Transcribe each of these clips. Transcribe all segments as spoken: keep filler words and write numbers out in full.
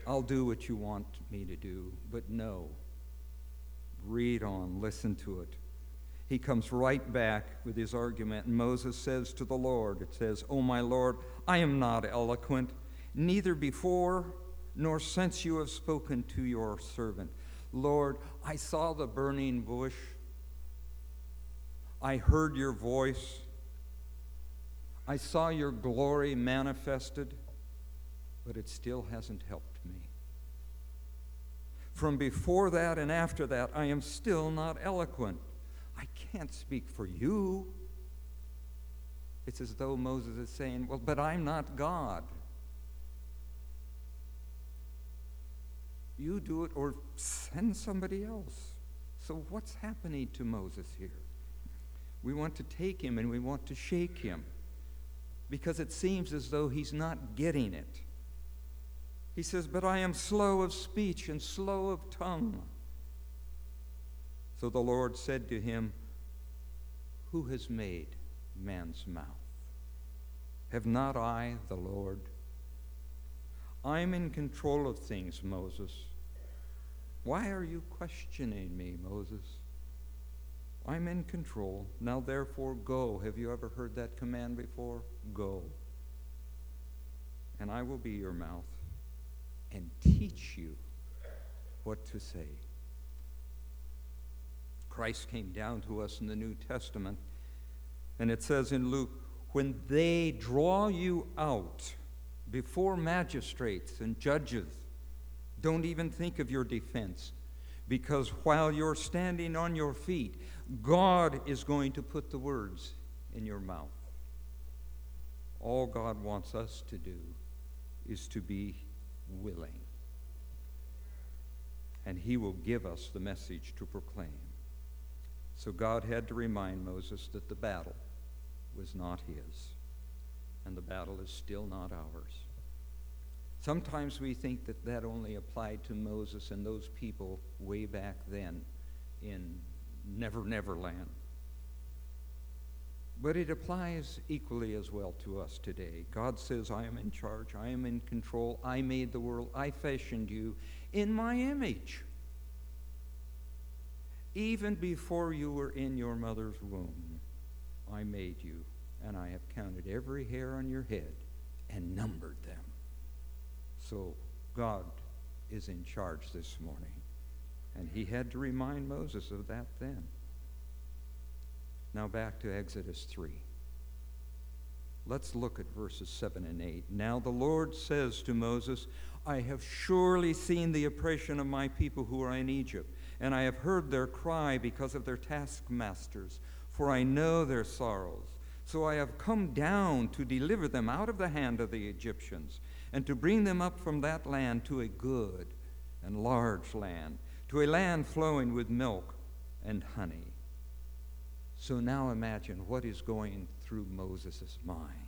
I'll do what you want me to do, but no. Read on, listen to it. He comes right back with his argument, and Moses says to the Lord, it says, "O my Lord, I am not eloquent, neither before nor since you have spoken to your servant. Lord, I saw the burning bush. I heard your voice. I saw your glory manifested, but it still hasn't helped me. From before that and after that, I am still not eloquent. I can't speak for you." It's as though Moses is saying, well, but I'm not God. You do it or send somebody else. So what's happening to Moses here? We want to take him and we want to shake him because it seems as though he's not getting it. He says, "But I am slow of speech and slow of tongue." So the Lord said to him, "Who has made man's mouth? Have not I, the Lord? I'm in control of things, Moses. Why are you questioning me, Moses? I'm in control. Now therefore go." Have you ever heard that command before? Go. "And I will be your mouth and teach you what to say." Christ came down to us in the New Testament, and it says in Luke, "When they draw you out before magistrates and judges, don't even think of your defense, because while you're standing on your feet, God is going to put the words in your mouth." All God wants us to do is to be willing, and he will give us the message to proclaim. So God had to remind Moses that the battle was not his, and the battle is still not ours. Sometimes we think that that only applied to Moses and those people way back then in Never Never Land. But it applies equally as well to us today. God says, "I am in charge, I am in control, I made the world, I fashioned you in my image. Even before you were in your mother's womb, I made you, and I have counted every hair on your head and numbered them." So God is in charge this morning, and he had to remind Moses of that then. Now back to Exodus three. Let's look at verses seven and eight. "Now the Lord says to Moses, I have surely seen the oppression of my people who are in Egypt, and I have heard their cry because of their taskmasters, for I know their sorrows. So I have come down to deliver them out of the hand of the Egyptians, and to bring them up from that land to a good and large land, to a land flowing with milk and honey." So now imagine what is going through Moses' mind.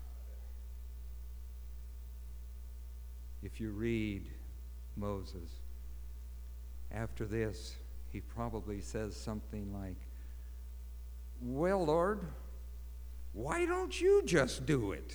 If you read Moses, after this, he probably says something like, "Well, Lord, why don't you just do it?"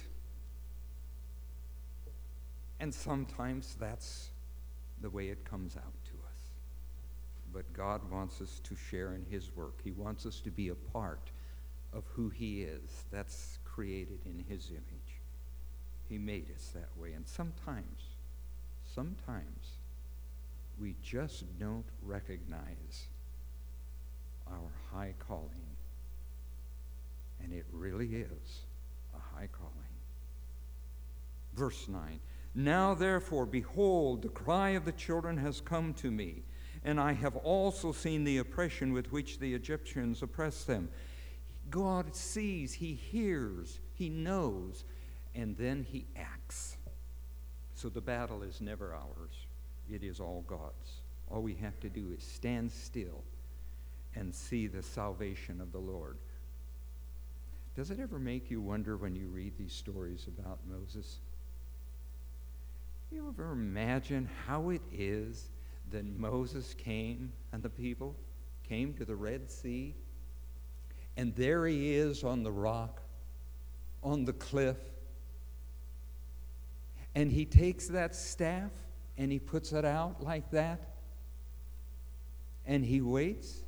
And sometimes that's the way it comes out to us. But God wants us to share in his work. He wants us to be a part of who he is. That's created in his image. He made us that way. And sometimes, sometimes, we just don't recognize our high calling. And it really is a high calling. Verse nine, "Now therefore, behold, the cry of the children has come to me, and I have also seen the oppression with which the Egyptians oppress them." God sees, he hears, he knows, and then he acts. So the battle is never ours. It is all God's. All we have to do is stand still and see the salvation of the Lord. Does it ever make you wonder when you read these stories about Moses? You ever imagine how it is that Moses came and the people came to the Red Sea, and there he is on the rock, on the cliff, and he takes that staff and he puts it out like that, and he waits.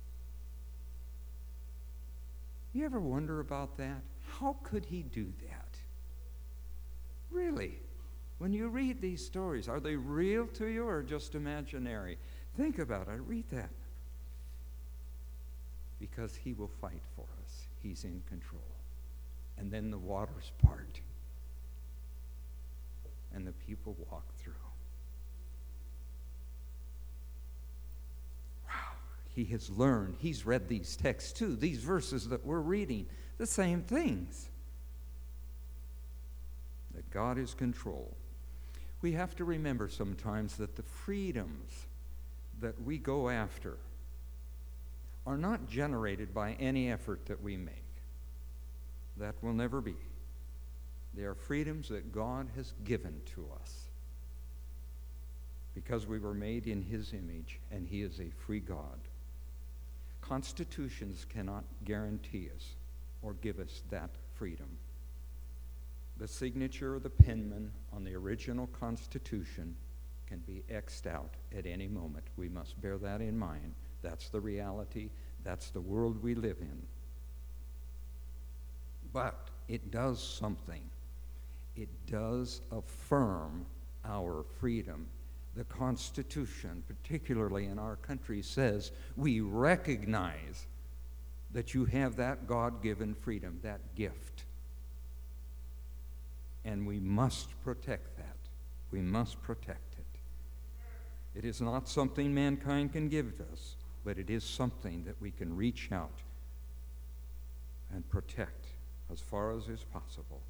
You ever wonder about that? How could he do that? Really? When you read these stories, are they real to you or just imaginary? Think about it. Read that. Because he will fight for us. He's in control. And then the waters part. And the people walk through. Wow. He has learned. He's read these texts too. These verses that we're reading. The same things. That God is control. We have to remember sometimes that the freedoms that we go after are not generated by any effort that we make. That will never be. They are freedoms that God has given to us because we were made in his image and he is a free God. Constitutions cannot guarantee us or give us that freedom. The signature of the penman on the original Constitution can be X'd out at any moment. We must bear that in mind. That's the reality. That's the world we live in. But it does something. It does affirm our freedom. The Constitution, particularly in our country, says we recognize that you have that God-given freedom, that gift. And we must protect that. We must protect it. It is not something mankind can give us, but it is something that we can reach out and protect as far as is possible.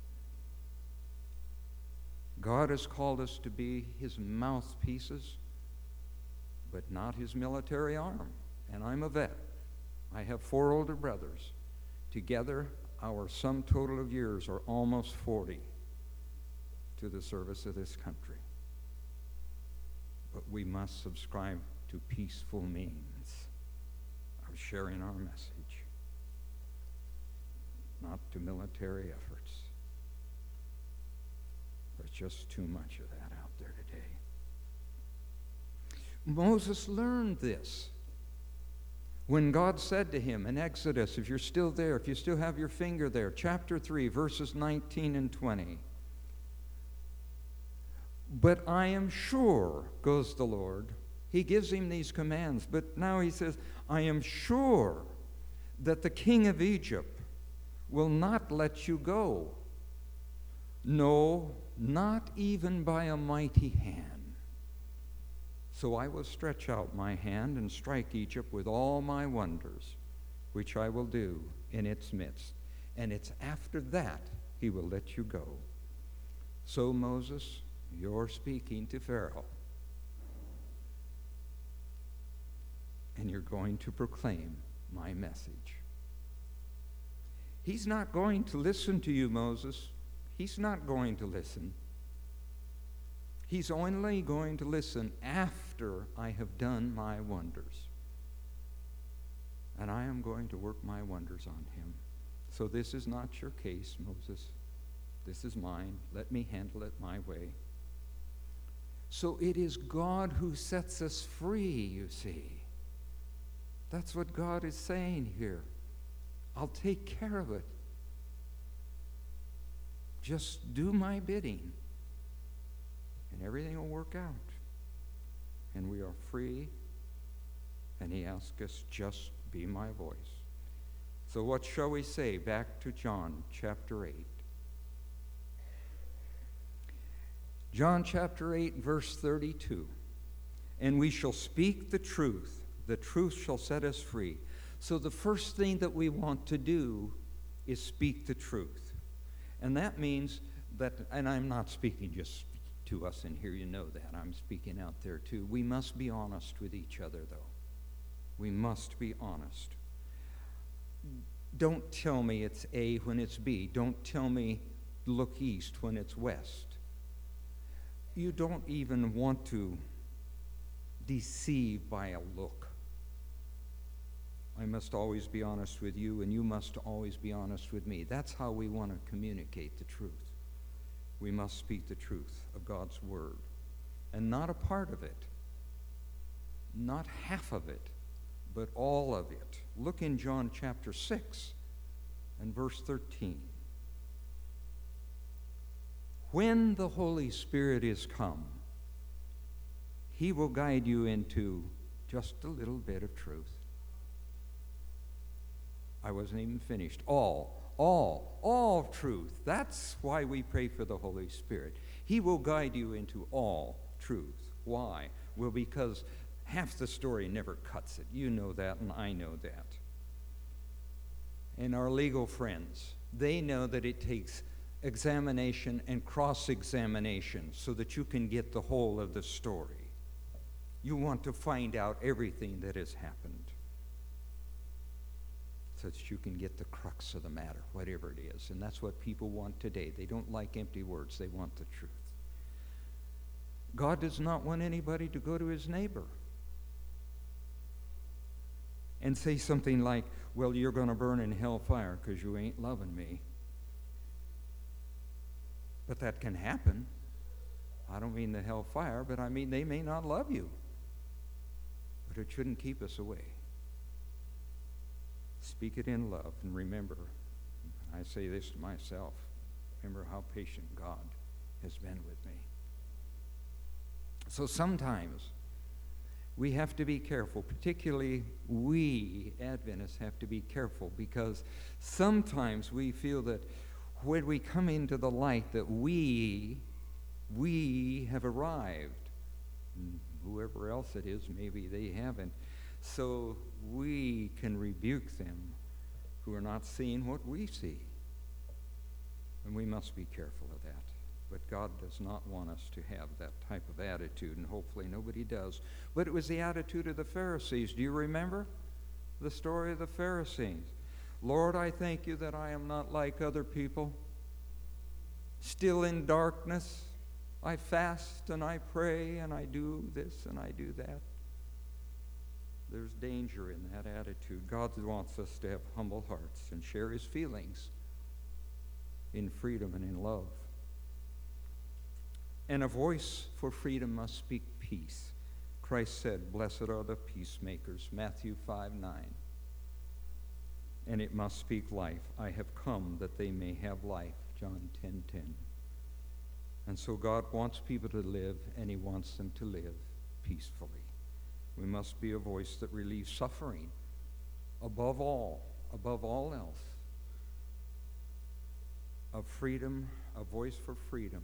God has called us to be his mouthpieces, but not his military arm. And I'm a vet. I have four older brothers. Together, our sum total of years are almost forty to the service of this country. But we must subscribe to peaceful means of sharing our message, not to military efforts. There's just too much of that out there today. Moses learned this when God said to him in Exodus, if you're still there, if you still have your finger there, chapter three, verses nineteen and twenty. But I am sure, goes the Lord. He gives him these commands, but now he says, I am sure that the king of Egypt will not let you go. No, not even by a mighty hand. So I will stretch out my hand and strike Egypt with all my wonders, which I will do in its midst. And it's after that he will let you go. So Moses, you're speaking to Pharaoh. And you're going to proclaim my message. He's not going to listen to you, Moses. He's not going to listen. He's only going to listen after I have done my wonders. And I am going to work my wonders on him. So this is not your case, Moses. This is mine. Let me handle it my way. So it is God who sets us free, you see. That's what God is saying here. I'll take care of it. Just do my bidding, and everything will work out. And we are free, and he asks us, just be my voice. So what shall we say? Back to John chapter eight. John chapter eight, verse thirty-two. And we shall speak the truth. The truth shall set us free. So the first thing that we want to do is speak the truth. And that means that, and I'm not speaking just to us in here, you know that. I'm speaking out there too. We must be honest with each other, though. We must be honest. Don't tell me it's A when it's B. Don't tell me look east when it's west. You don't even want to deceive by a look. I must always be honest with you, and you must always be honest with me. That's how we want to communicate the truth. We must speak the truth of God's word. and not a part of it, not half of it, but all of it. Look in John chapter six and verse thirteen. When the Holy Spirit is come, he will guide you into just a little bit of truth. I wasn't even finished. All, all, all truth. That's why we pray for the Holy Spirit. He will guide you into all truth. Why? Well, because half the story never cuts it. You know that, and I know that. And our legal friends, they know that it takes examination and cross-examination so that you can get the whole of the story. You want to find out everything that has happened so that you can get the crux of the matter, whatever it is. And that's what people want today. They don't like empty words. They want the truth. God does not want anybody to go to his neighbor and say something like, well, you're going to burn in hellfire because you ain't loving me. But that can happen. I don't mean the hellfire, but I mean they may not love you. But it shouldn't keep us away. Speak it in love, and remember, I say this to myself, remember how patient God has been with me. So sometimes we have to be careful, particularly we Adventists have to be careful, because sometimes we feel that when we come into the light that we, we have arrived. And whoever else it is, maybe they haven't. So we can rebuke them who are not seeing what we see. And we must be careful of that. But God does not want us to have that type of attitude, and hopefully nobody does. But it was the attitude of the Pharisees. Do you remember the story of the Pharisees? Lord, I thank you that I am not like other people. Still in darkness, I fast and I pray and I do this and I do that. There's danger in that attitude. God wants us to have humble hearts and share his feelings in freedom and in love. And a voice for freedom must speak peace. Christ said, blessed are the peacemakers, Matthew five nine. And it must speak life. I have come that they may have life, John ten ten. And so God wants people to live, and he wants them to live peacefully. We must be a voice that relieves suffering. Above all, above all else, of freedom, a voice for freedom,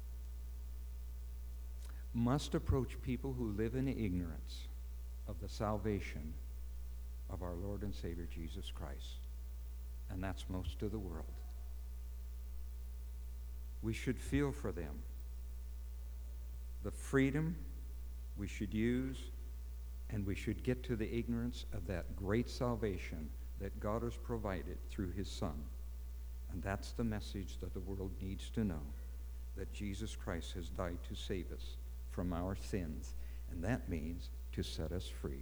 must approach people who live in ignorance of the salvation of our Lord and Savior Jesus Christ. And that's most of the world. We should feel for them. The freedom we should use, and we should get to the ignorance of that great salvation that God has provided through his Son. And that's the message that the world needs to know, that Jesus Christ has died to save us from our sins, and that means to set us free.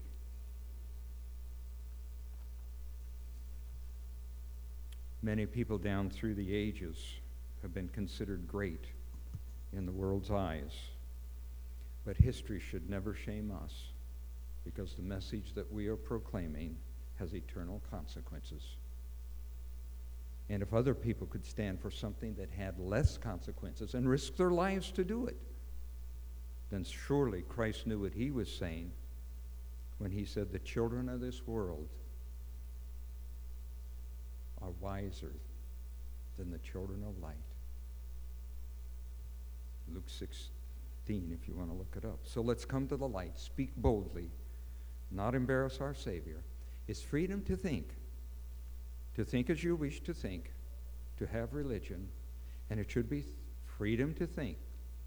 Many people down through the ages have been considered great in the world's eyes, but history should never shame us, because the message that we are proclaiming has eternal consequences. And if other people could stand for something that had less consequences and risk their lives to do it, then surely Christ knew what he was saying when he said the children of this world are wiser than the children of light. Luke sixteen, if you want to look it up. So let's come to the light. Speak boldly, not embarrass our Savior. It's freedom to think, to think as you wish to think, to have religion, and it should be freedom to think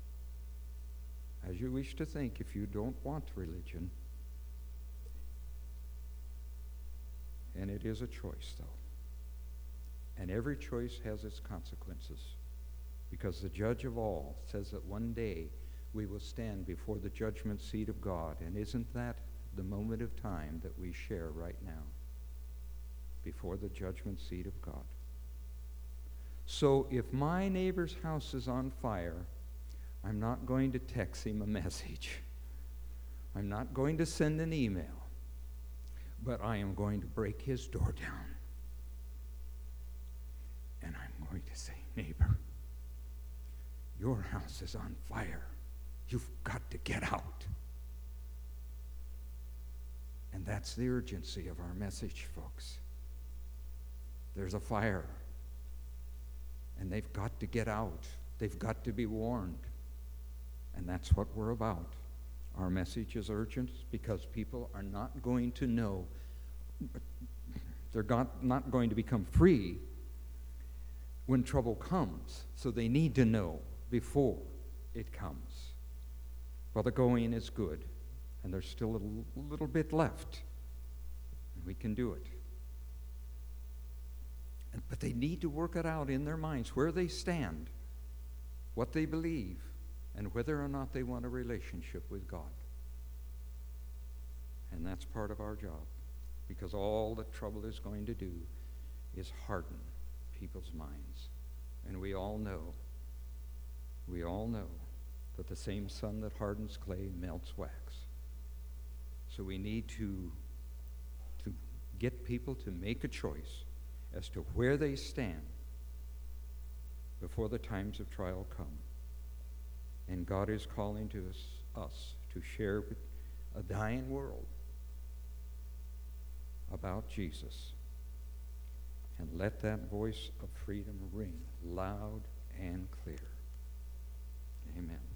as you wish to think if you don't want religion. And it is a choice, though. And every choice has its consequences, because the judge of all says that one day we will stand before the judgment seat of God. And isn't that the moment of time that we share right now? Before the judgment seat of God. So if my neighbor's house is on fire, I'm not going to text him a message. I'm not going to send an email. But I am going to break his door down. And I'm going to say, neighbor, your house is on fire. You've got to get out. And that's the urgency of our message, folks. There's a fire. And they've got to get out. They've got to be warned. And that's what we're about. Our message is urgent because people are not going to know. They're not, not going to become free when trouble comes. So they need to know before it comes. Well, the going is good, and there's still a little, little bit left, and we can do it. And, but they need to work it out in their minds where they stand, what they believe, and whether or not they want a relationship with God. And that's part of our job, because all that trouble is going to do is harden people's minds. And we all know, we all know that the same sun that hardens clay melts wax. So we need to, to get people to make a choice as to where they stand before the times of trial come. And God is calling to us, us to share with a dying world about Jesus. And let that voice of freedom ring loud and clear. Amen.